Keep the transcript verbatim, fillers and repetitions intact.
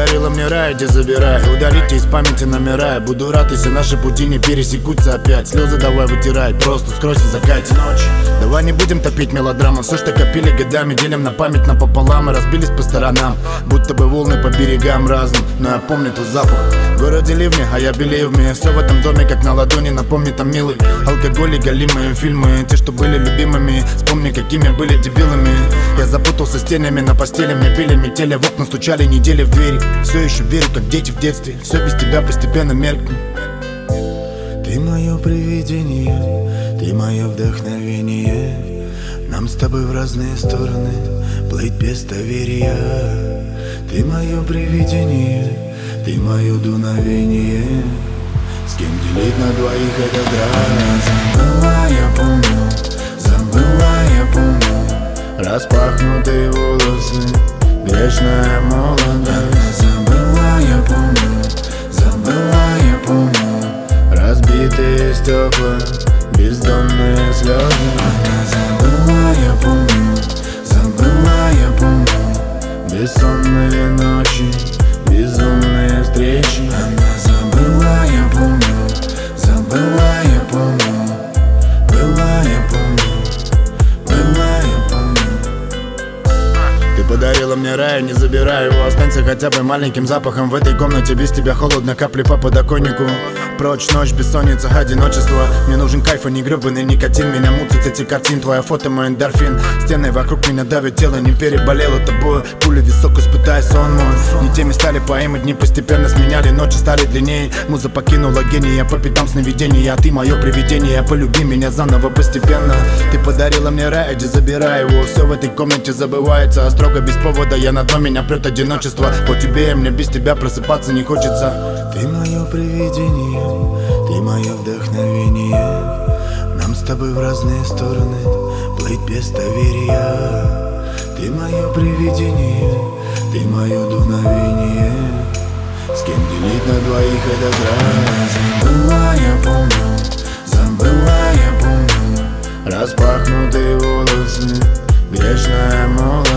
подарила мне рай, иди забирай. Удалите из памяти номера. Буду рад, если наши пути не пересекутся опять. Слезы давай вытирай, просто скройся, закате ночь. Давай не будем топить мелодраму. Все, что копили годами, делим на память напополам. И разбились по сторонам, будто бы волны по берегам разным. Но я помню тот запах. В городе ливни, а я believe me. Все в этом доме как на ладони, напомни там милый. Алкоголь и голимые фильмы, те, что были любимыми. Вспомни, какими были дебилами. Я запутался с тенями на постели. Мне били, метели, в окна стучали недели в двери. Все еще верю, как дети в детстве. Все без тебя постепенно меркнет. Ты мое привидение, ты мое вдохновение. Нам с тобой в разные стороны плыть без доверия. Ты мое привидение, ты мое дуновение. С кем делить на двоих этот рай? Забыла, я помню, забыла, я помню. Распахнутые волосы, грешная молодость. Забыла, я помню, забыла, я помню. Разбитые стекла, бездонные слезы. Она забыла, я помню, забыла, я помню. Бессонные ночи, безумные встречи. Она забыла, я помню, забыла, я помню. Была, я помню, была, я помню. Ты подарила мне рай, не забирай его. Останься хотя бы маленьким запахом. В этой комнате без тебя холодно, капли по подоконнику. Прочь ночь, бессонница, одиночество. Мне нужен кайф, а не гребаный никотин. Меня мутит эти картин, твоя фото, мой эндорфин. Стены вокруг меня давят, тело не переболело тобой. Пуля висок, испытай сон мой. Не теми стали поэмы, дни постепенно сменяли. Ночи стали длиннее, муза покинула гений. Я по пятам сновидения, а ты мое привидение. Полюби меня заново постепенно. Ты подарила мне рай, иди забирай его. Все в этой комнате забывается, а строго без повода. Я на дно, меня прет одиночество. По тебе, мне без тебя просыпаться не хочется. Ты мое привидение, ты мое вдохновение. Нам с тобой в разные стороны плыть без доверия. Ты мое привидение, ты мое дуновение. С кем делить на двоих этот рай? Забыла, я помню, забыла, я помню. Распахнутые волосы, грешная молодость.